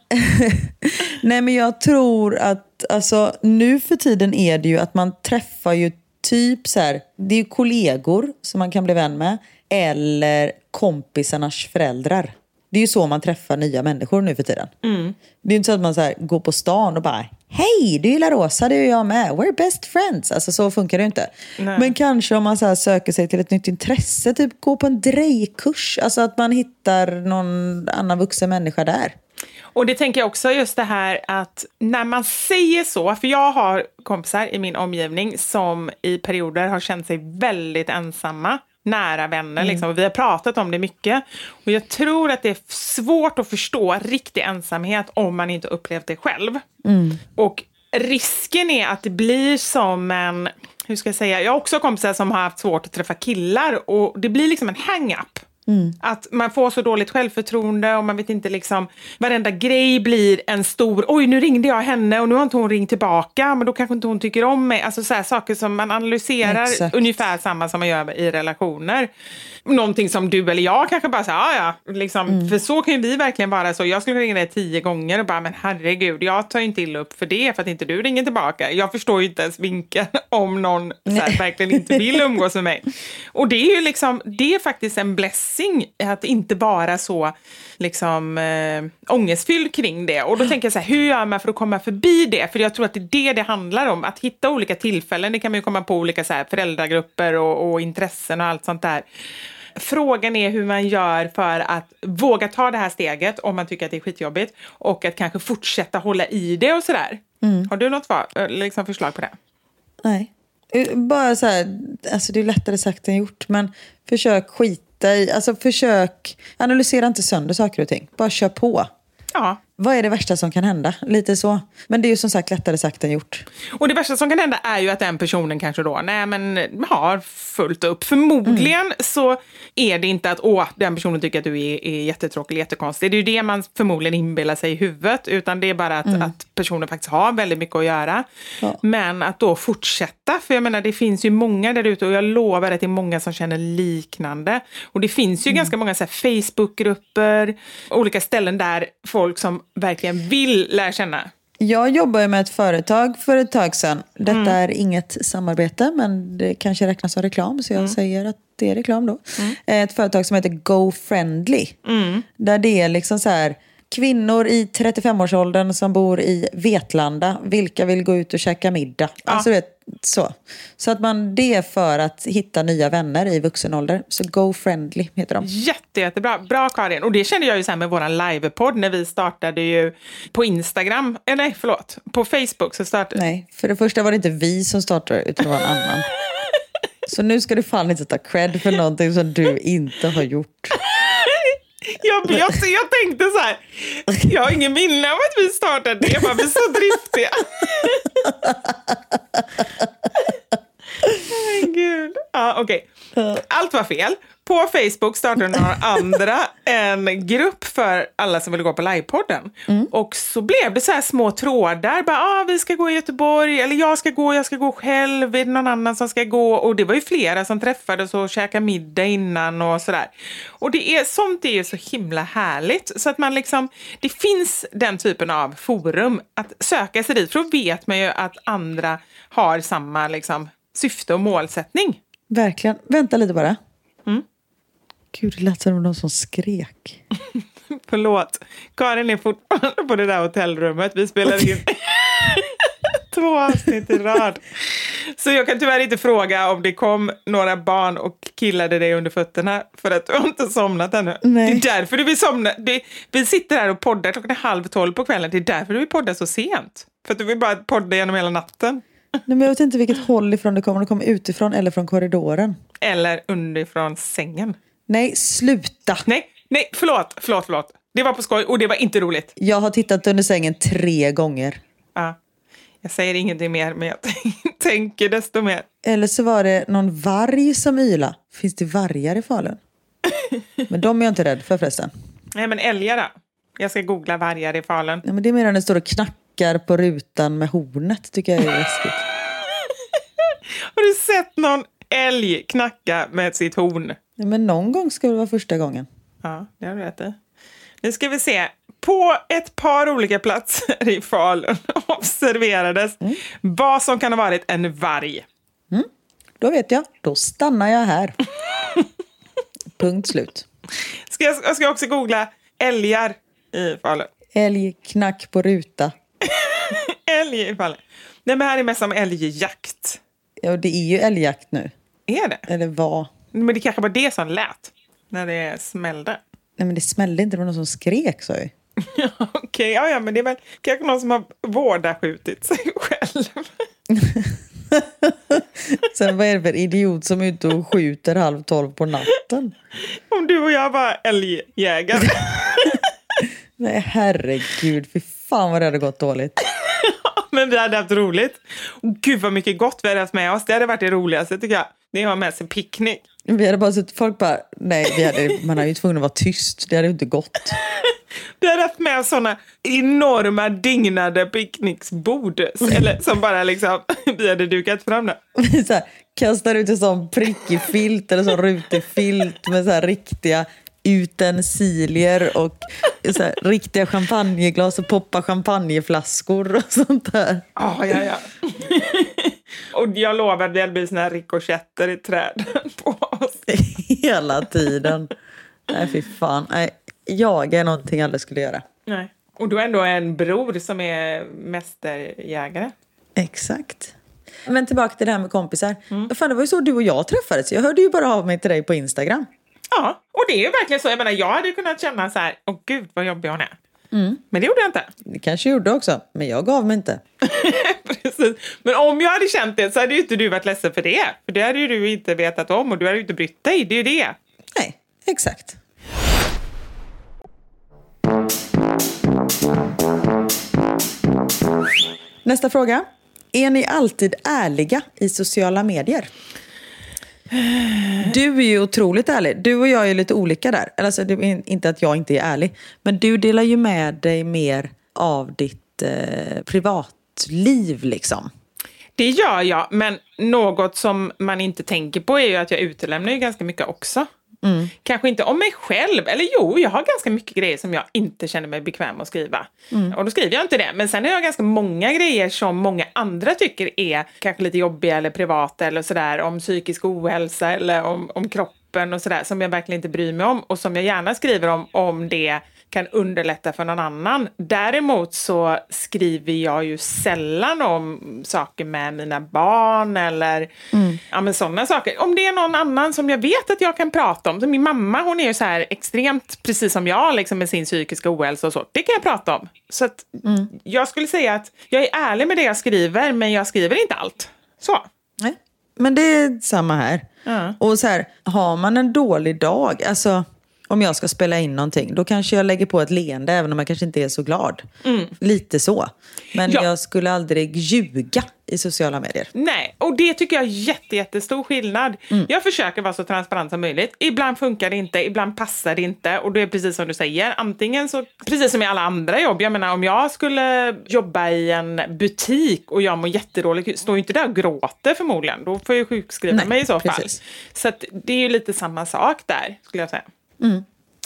nej, men jag tror att alltså, nu för tiden är det ju att man träffar ju typ så här. Det är ju kollegor som man kan bli vän med. Eller kompisarnas föräldrar. Det är ju så man träffar nya människor nu för tiden. Mm. Det är ju inte så att man så här, går på stan och bara hej, du gillar Rosa, det är jag med. We're best friends. Alltså så funkar det ju inte. Nej. Men kanske om man så här söker sig till ett nytt intresse, typ gå på en drejkurs. Alltså att man hittar någon annan vuxen människa där. Och det tänker jag också just det här att när man säger så, för jag har kompisar i min omgivning som i perioder har känt sig väldigt ensamma. Nära vänner liksom. Och vi har pratat om det mycket. Och jag tror att det är svårt att förstå riktig ensamhet om man inte upplevt det själv. Mm. Och risken är att det blir som en, hur ska jag säga, jag har också kompisar som har haft svårt att träffa killar och det blir liksom en hang-up. Mm. Att man får så dåligt självförtroende och man vet inte liksom, varenda grej blir en stor, oj nu ringde jag henne och nu har inte hon ringt tillbaka, men då kanske inte hon tycker om mig. Alltså så här saker som man analyserar. Exakt. Ungefär samma som man gör i relationer. Någonting som du eller jag kanske bara säger, ja ja, liksom, mm. för så kan ju vi verkligen vara så. Jag skulle ringa dig tio gånger och bara, men herregud, jag tar inte illa upp för det för att inte du ringer tillbaka. Jag förstår ju inte ens vinkeln om någon så här, verkligen inte vill umgås med mig. Och det är ju liksom, det är faktiskt en blessing att inte vara så liksom äh, ångestfylld kring det. Och då tänker jag så här, hur gör man för att komma förbi det? För jag tror att det är det det handlar om. Att hitta olika tillfällen, det kan man ju komma på olika så här, föräldragrupper och, och intressen och allt sånt där. Frågan är hur man gör för att våga ta det här steget om man tycker att det är skitjobbigt och att kanske fortsätta hålla i det och sådär. Mm. Har du något för, liksom förslag på det? Nej. Bara så här, alltså det är lättare sagt än gjort, men försök skita i, alltså försök analysera inte sönder saker och ting. Bara kör på. Ja. Vad är det värsta som kan hända? Lite så. Men det är ju som sagt lättare sagt än gjort. Och det värsta som kan hända är ju att den personen kanske då, nej men har fullt upp. Förmodligen mm. så är det inte att, åh, den personen tycker att du är, är jättetråkig, jättekonstig. Det är ju det man förmodligen inbillar sig i huvudet. Utan det är bara att, mm. att personen faktiskt har väldigt mycket att göra. Ja. Men att då fortsätta. För jag menar, det finns ju många där ute och jag lovar att det är många som känner liknande. Och det finns ju mm. ganska många så här Facebookgrupper, olika ställen där folk som verkligen vill lära känna. Jag jobbar med ett företag för ett tag sedan. Detta mm. är inget samarbete, men det kanske räknas som reklam, så jag mm. säger att det är reklam då. Mm. Ett företag som heter GoFriendly. Mm. Där det är liksom så här, kvinnor i trettiofem-årsåldern som bor i Vetlanda, vilka vill gå ut och käka middag. Ja. Alltså det så. Så att man, det är för att hitta nya vänner i vuxen ålder. Så GoFriendly heter de. Jätte, jättebra. Bra, Karin. Och det kände jag ju sen med våran livepodd när vi startade ju på Instagram. Eh, nej, förlåt. På Facebook så startade... Nej, för det första var det inte vi som startade utan det var en annan. Så nu ska du fan inte ta cred för någonting som du inte har gjort. Jag, jag, jag tänkte så här, jag har ingen minne av att vi startade det, jag bara, vi är så driftiga. Gud. Ja, okej. Okay. Allt var fel. På Facebook startade några andra en grupp för alla som ville gå på livepodden. Mm. Och så blev det så här små trådar. Bara, ah, vi ska gå i Göteborg. Eller jag ska gå, jag ska gå själv. Är det någon annan som ska gå? Och det var ju flera som träffades och käkade middag innan och sådär. Och det är, sånt är ju så himla härligt. Så att man liksom, det finns den typen av forum att söka sig dit. För då vet man ju att andra har samma liksom, syfte och målsättning. Verkligen. Vänta lite bara. Mm. Gud, det lät som någon som skrek. Förlåt. Karin är fortfarande på det där hotellrummet. Vi spelar in två avsnitt i rad. Så jag kan tyvärr inte fråga om det kom några barn och killade dig under fötterna. För att du har inte somnat ännu. Nej. Det är därför du vill somna. Det, vi sitter här och poddar klockan är halv tolv på kvällen. Det är därför du vill podda så sent. För att du vill bara podda genom hela natten. Nej, men jag vet inte vilket håll ifrån det kommer. Det kommer utifrån eller från korridoren. Eller underifrån sängen. Nej, sluta. Nej, nej, förlåt, förlåt, förlåt. Det var på skoj och det var inte roligt. Jag har tittat under sängen tre gånger. Ja, jag säger ingenting mer, men jag tänker desto mer. Eller så var det någon varg som yla. Finns det vargar i Falun? Men de är jag inte rädd för förresten. Nej, men älgar då? Jag ska googla vargar i Falun. Ja, men det är mer än det står och knackar på rutan med hornet, tycker jag är läskigt. Har du sett någon älg knacka med sitt horn? Ja, men någon gång ska det vara första gången. Ja, det har du rätt i. Nu ska vi se. På ett par olika platser i Falun observerades mm. vad som kan ha varit en varg. Mm. Då vet jag. Då stannar jag här. Punkt slut. Ska jag, jag ska också googla älgar i Falun. Älg, knack på ruta. Älg i Falun. Nej, men här är mest som älgjakt. Ja, det är ju älgjakt nu. Är det? Eller vad? Men det kanske var det som lät när det smällde. Nej, men det smällde inte. Det var någon som skrek, så ju. Okej, okay, ja, ja, men det är väl kanske någon som har vårdaskjutit sig själv. Sen vad är det för idiot som är ute och skjuter halv tolv på natten? Om du och jag var älgjägare. Nej, herregud. Fy fan vad det hade gått dåligt. Men vi hade haft roligt. Och gud vad mycket gott vi hade haft med oss. Det hade varit det roligaste, tycker jag. Det har med sig picknick. Vi hade bara sett folk bara, nej, vi hade, man hade ju tvungen att vara tyst. Det hade ju inte gått. Vi hade haft med sådana enorma dignade picknicksbord. Eller som bara liksom, vi hade dukat fram det. Vi så här, kastar ut en sån prickig filt eller sån rutig filt med så här riktiga utensilier och så här, riktiga champagneglas och poppa champagneflaskor och sånt där. Oh, ja, ja. Och jag lovar att det blir såna här rikoschetter i träden på oss. Hela tiden. Nej, fy fan. Nej, jag är någonting jag aldrig skulle göra. Nej. Och du är ändå en bror som är mästerjägare. Exakt. Men tillbaka till det här med kompisar. Mm. Fan, det var ju så du och jag träffades. Jag hörde ju bara av mig till dig på Instagram. Ja, och det är ju verkligen så. Jag menar, jag hade ju kunnat känna så här, åh gud vad jobbig hon är. Mm. Men det gjorde jag inte. Det kanske gjorde också, men jag gav mig inte. Precis. Men om jag hade känt det så hade ju inte du varit ledsen för det. För det hade ju du inte vetat om och du hade ju inte brytt dig. Det är ju det. Nej, exakt. Nästa fråga. Är ni alltid ärliga i sociala medier? Du är ju otroligt ärlig. Du och jag är lite olika där. Alltså, det är inte att jag inte är ärlig. Men du delar ju med dig mer av ditt eh, privatliv liksom. Det gör jag, men något som man inte tänker på är ju att jag utelämnar ju ganska mycket också. Mm. Kanske inte om mig själv, eller jo, jag har ganska mycket grejer som jag inte känner mig bekväm att skriva. Mm. Och då skriver jag inte det, men sen har jag ganska många grejer som många andra tycker är kanske lite jobbiga eller privata eller sådär, om psykisk ohälsa eller om, om kroppen och sådär, som jag verkligen inte bryr mig om och som jag gärna skriver om, om det kan underlätta för någon annan. Däremot så skriver jag ju sällan om saker med mina barn eller mm. ja, men sådana saker. Om det är någon annan som jag vet att jag kan prata om. Så min mamma, hon är ju så här extremt, precis som jag, liksom med sin psykiska ohälsa och så. Det kan jag prata om. Så att mm. jag skulle säga att jag är ärlig med det jag skriver, men jag skriver inte allt. Så. Nej, men det är samma här. Mm. Och så här, har man en dålig dag, alltså... Om jag ska spela in någonting, då kanske jag lägger på ett leende även om jag kanske inte är så glad. Mm. Lite så. Men ja. Jag skulle aldrig ljuga i sociala medier. Nej, och det tycker jag är jätte, jättestor skillnad. Mm. Jag försöker vara så transparent som möjligt. Ibland funkar det inte, ibland passar det inte. Och det är precis som du säger. Antingen så, precis som i alla andra jobb. Jag menar, om jag skulle jobba i en butik och jag mår jättedåligt, står ju inte där och gråter förmodligen. Då får jag sjukskriva Nej, mig i så fall. Precis. Så att det är ju lite samma sak där, skulle jag säga. Mm.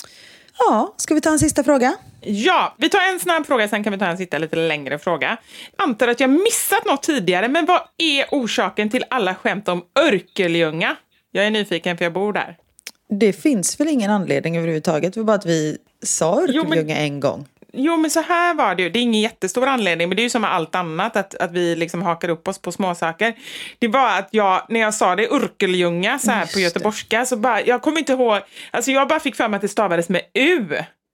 Ja, ska vi ta en sista fråga? Ja, vi tar en snabb fråga, sen kan vi ta en sista lite längre fråga. Antar att jag missat något tidigare, men vad är orsaken till alla skämt om Örkelljunga? Jag är nyfiken för jag bor där. Det finns väl ingen anledning överhuvudtaget, det var bara att vi sa Örkelljunga jo, men... en gång. Jo, men så här var det ju. Det är ingen jättestor anledning, men det är ju som med allt annat att, att vi liksom hakar upp oss på små saker. Det var att jag, när jag sa det Örkelljunga så här Just på göteborgska, det. så bara, jag kommer inte ihåg, alltså jag bara fick för mig att det stavades med U.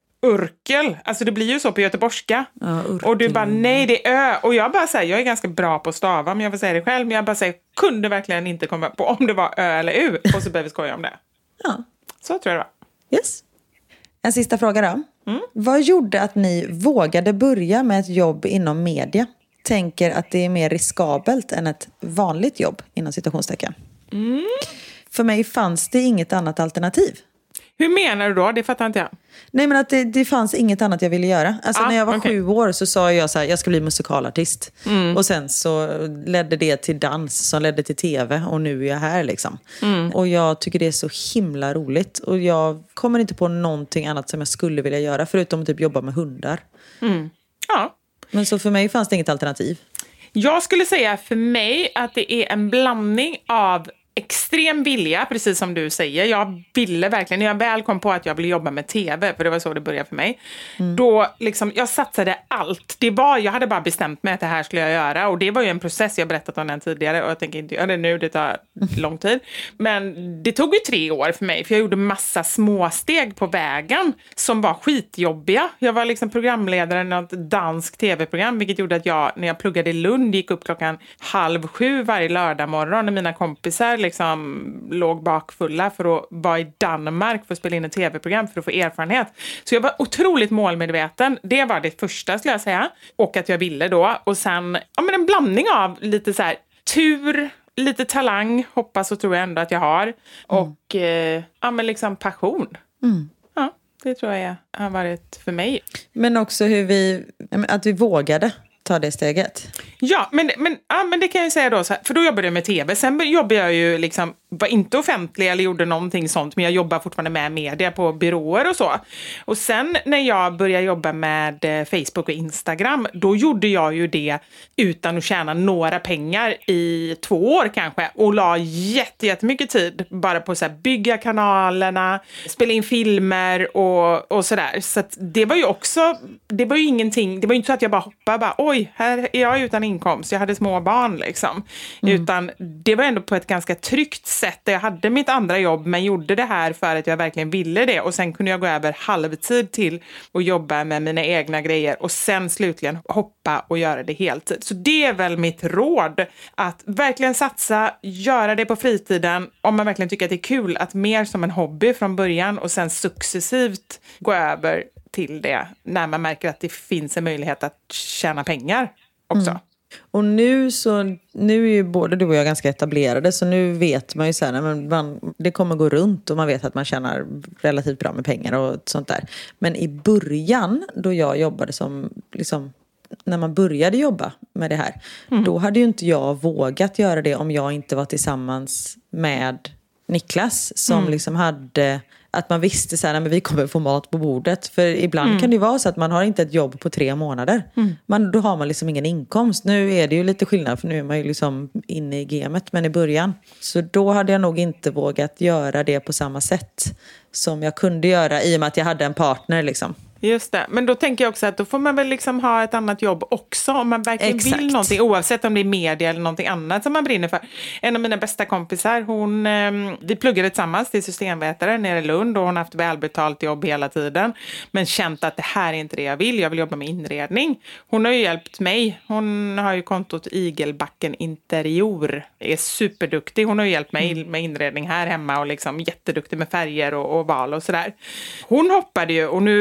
Urkel, alltså det blir ju så på göteborgska. Ja, och du bara, nej det är Ö. Och jag bara säger, jag är ganska bra på att stava, men jag får säga det själv. Men jag bara säger, kunde verkligen inte komma på om det var Ö eller U. Och så behöver vi skoja om det. Ja. Så tror jag det var. Yes. En sista fråga då. Mm. Vad gjorde att ni vågade börja med ett jobb inom media? Tänker att det är mer riskabelt än ett vanligt jobb inom citationstecken. Mm. För mig fanns det inget annat alternativ. Hur menar du då? Det fattar inte jag. Nej, men att det, det fanns inget annat jag ville göra. Alltså ah, när jag var okay. sju år så sa jag så här, jag ska bli musikalartist. Mm. Och sen så ledde det till dans som ledde till tv. Och nu är jag här liksom. Mm. Och jag tycker det är så himla roligt. Och jag kommer inte på någonting annat som jag skulle vilja göra. Förutom att typ jobba med hundar. Mm. Ja. Men så för mig fanns det inget alternativ. Jag skulle säga för mig att det är en blandning av extrem vilja, precis som du säger. Jag ville verkligen, när jag väl kom på att jag ville jobba med tv, för det var så det började för mig. Mm. Då liksom, jag satsade allt. Det var, jag hade bara bestämt mig att det här skulle jag göra. Och det var ju en process, jag berättat om den tidigare. Och jag tänker inte göra det nu, det tar lång tid. Men det tog ju tre år för mig. För jag gjorde massa småsteg på vägen som var skitjobbiga. Jag var liksom programledare i något danskt tv-program. Vilket gjorde att jag, när jag pluggade i Lund, gick upp klockan halv sju varje lördag morgon. När mina kompisar liksom låg bakfulla för att vara i Danmark för att spela in ett tv-program för att få erfarenhet. Så jag var otroligt målmedveten. Det var det första, skulle jag säga. Och att jag ville då. Och sen, ja men en blandning av lite så här tur, lite talang, hoppas och tror jag ändå att jag har. Mm. Och eh, ja men liksom passion. Mm. Ja, det tror jag har varit för mig. Men också hur vi, att vi vågade ta det steget. Ja, men, men, ja, men det kan jag ju säga då. Så här, för då jobbade jag med tv. Sen jobbade jag ju liksom, var inte offentlig eller gjorde någonting sånt. Men jag jobbar fortfarande med media på byråer och så. Och sen när jag började jobba med Facebook och Instagram. Då gjorde jag ju det utan att tjäna några pengar i två år kanske. Och la jätte, jättemycket tid bara på att bygga kanalerna. Spela in filmer och, och sådär. Så att det var ju också, det var ju ingenting. Det var ju inte så att jag bara hoppade bara, oj, här är jag utan inkomst. Jag hade små barn liksom. Mm. Utan det var ändå på ett ganska tryggt sätt. Jag hade mitt andra jobb men gjorde det här för att jag verkligen ville det. Och sen kunde jag gå över halvtid till och jobba med mina egna grejer. Och sen slutligen hoppa och göra det heltid. Så det är väl mitt råd. Att verkligen satsa, göra det på fritiden. Om man verkligen tycker att det är kul. Att mer som en hobby från början och sen successivt gå över till det när man märker att det finns en möjlighet att tjäna pengar också. Mm. Och nu så, nu är ju både du och jag ganska etablerade, så nu vet man ju så här, men man, det kommer gå runt och man vet att man tjänar relativt bra med pengar och sånt där. Men i början, då jag jobbade som, liksom, när man började jobba med det här, mm. då hade ju inte jag vågat göra det om jag inte var tillsammans med Niklas som mm. liksom hade, att man visste så här, men vi kommer få mat på bordet. För ibland mm. kan det vara så att man har inte ett jobb på tre månader. Mm. Man, då har man liksom ingen inkomst. Nu är det ju lite skillnad för nu är man ju liksom inne i gamet. Men i början, så då hade jag nog inte vågat göra det på samma sätt som jag kunde göra i och med att jag hade en partner liksom. Just det, men då tänker jag också att då får man väl liksom ha ett annat jobb också om man verkligen Exakt. vill någonting, oavsett om det är media eller någonting annat som man brinner för. En av mina bästa kompisar, hon, eh, vi pluggade tillsammans till systemvetare nere i Lund och hon har haft välbetalt jobb hela tiden, men känt att det här är inte det jag vill, jag vill jobba med inredning. Hon har ju hjälpt mig, hon har ju kontot Igelbacken Interior, är superduktig, hon har ju hjälpt mig mm. med inredning här hemma och liksom jätteduktig med färger och, och val och sådär. Hon hoppade ju och nu går hon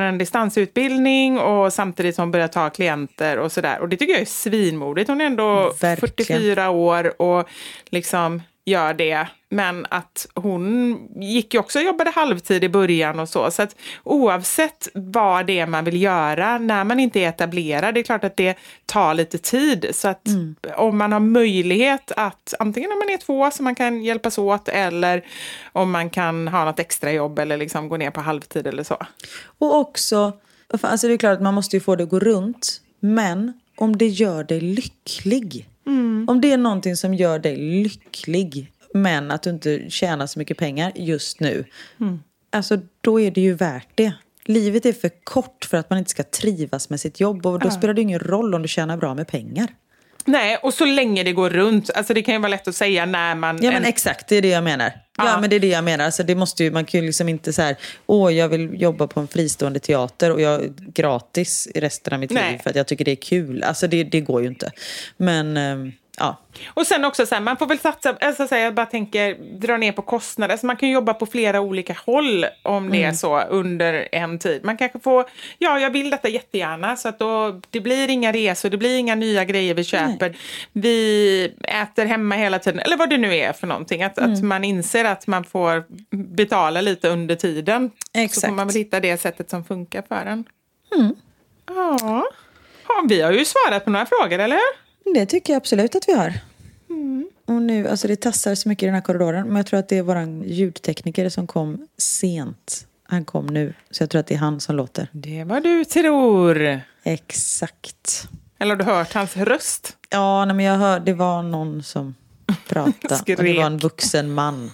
en distansutbildning och samtidigt som hon börjar ta klienter och sådär. Och det tycker jag är svinmodigt. Hon är ändå Verkligen. fyrtiofyra år och liksom gör det. Men att hon gick ju också och jobbade halvtid i början och så. Så att oavsett vad det är man vill göra när man inte är etablerad, det är klart att det tar lite tid. Så att mm. om man har möjlighet att, antingen om man är två så man kan hjälpas åt, eller om man kan ha något extra jobb eller liksom gå ner på halvtid eller så. Och också, alltså det är klart att man måste ju få det att gå runt, men om det gör dig lycklig. Mm. Om det är någonting som gör dig lycklig, men att du inte tjänar så mycket pengar just nu. Mm. Alltså då är det ju värt det. Livet är för kort för att man inte ska trivas med sitt jobb. Och då ja. spelar det ingen roll om du tjänar bra med pengar. Nej, och så länge det går runt. Alltså det kan ju vara lätt att säga när man... Ja men en... exakt, det är det jag menar. Ja, ja men det är det jag menar. Alltså det måste ju, man kan ju liksom inte så här, åh jag vill jobba på en fristående teater och jag gratis i resten av mitt Nej. liv för att jag tycker det är kul. Alltså det, det går ju inte. Men... Um... Ja. Och sen också så här, man får väl satsa, alltså så här, jag bara tänker dra ner på kostnader. Alltså man kan jobba på flera olika håll om det mm. är så under en tid. Man kanske får, ja jag vill detta jättegärna så att då, det blir inga resor, det blir inga nya grejer vi köper. Nej. Vi äter hemma hela tiden, eller vad det nu är för någonting. Att, mm. att man inser att man får betala lite under tiden. Exakt. Så får man väl hitta det sättet som funkar för en. Mm. Ja. Ja, vi har ju svarat på några frågor, eller hur? Det tycker jag absolut att vi har. Mm. Och nu, alltså det tassar så mycket i den här korridoren. Men jag tror att det är våran ljudtekniker som kom sent. Han kom nu. Så jag tror att det är han som låter. Det var du tror. Exakt. Eller har du hört hans röst? Ja, nej, men jag hörde, det var någon som pratade. Och det var en vuxen man.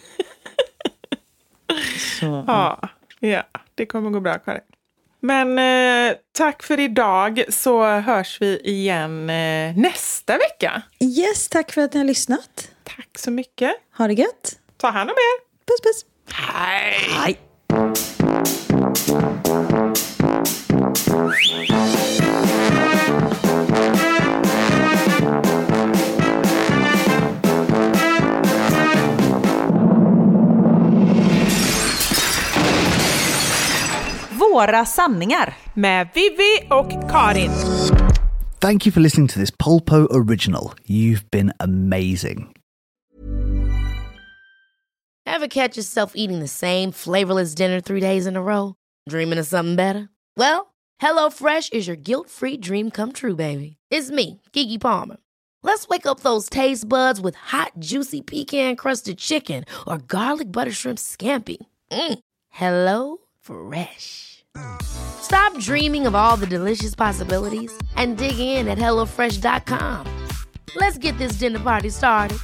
Så, ja, ja, det kommer gå bra, Karin. Men eh, tack för idag, så hörs vi igen eh, nästa vecka. Yes, tack för att ni har lyssnat. Tack så mycket. Ha det gött. Ta hand om er. Puss, puss. Hej. Hej. Våra sanningar med Vivi och Karin. Thank you for listening to this Polpo original. You've been amazing. Ever catch yourself eating the same flavorless dinner three days in a row? Dreaming of something better? Well, HelloFresh is your guilt-free dream come true, baby. It's me, Keke Palmer. Let's wake up those taste buds with hot, juicy pecan-crusted chicken or garlic butter shrimp scampi. Mm. Hello Fresh. Stop dreaming of all the delicious possibilities and dig in at hello fresh dot com. Let's get this dinner party started.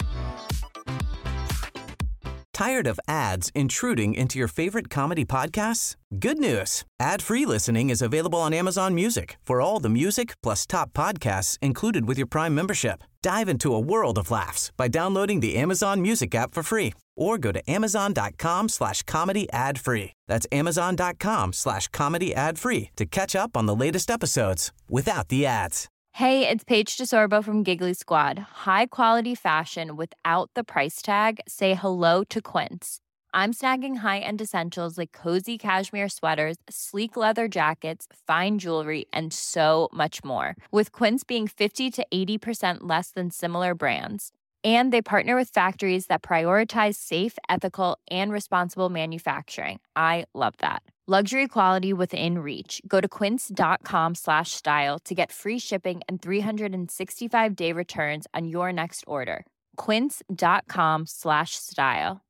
Tired of ads intruding into your favorite comedy podcasts? Good news. Ad-free listening is available on Amazon Music for all the music plus top podcasts included with your Prime membership. Dive into a world of laughs by downloading the Amazon Music app for free or go to amazon.com slash comedy ad free. That's amazon.com slash comedy ad free to catch up on the latest episodes without the ads. Hey, it's Paige DeSorbo from Giggly Squad. High quality fashion without the price tag. Say hello to Quince. I'm snagging high-end essentials like cozy cashmere sweaters, sleek leather jackets, fine jewelry, and so much more. With Quince being fifty to eighty percent less than similar brands. And they partner with factories that prioritize safe, ethical, and responsible manufacturing. I love that. Luxury quality within reach. Go to quince.com slash style to get free shipping and three sixty-five day returns on your next order. Quince.com slash style.